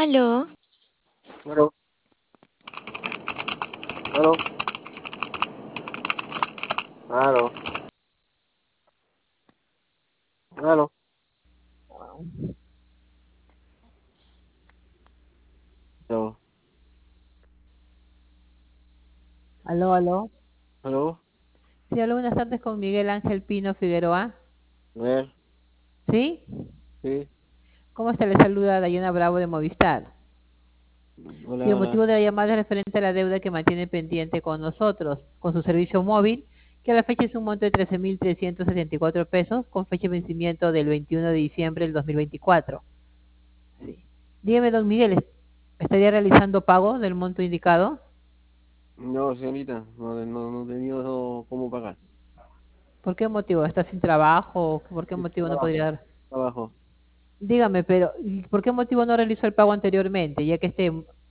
Aló, Claro, claro, claro, claro. Claro. Aló, aló. Aló, Sí, aló, buenas tardes con Miguel Ángel Pino Figueroa. a ver, ¿Sí? sí, ¿Cómo está? Le saluda Dayana Bravo de Movistar. Sí, hola, el motivo hola. de la llamada es referente a la deuda que mantiene pendiente con nosotros, con su servicio móvil, que a la fecha es un monto de 13.374 pesos, con fecha de vencimiento del 21 de diciembre del 2024. Sí. Dígame, don Miguel, ¿estaría realizando pago del monto indicado? No, señorita, no he tenido cómo pagar. ¿Por qué motivo? ¿Está sin trabajo? ¿Por qué Sí, motivo no podría trabajo, dar? trabajo. Dígame, pero ¿y por qué motivo no realizó el pago anteriormente? Ya que este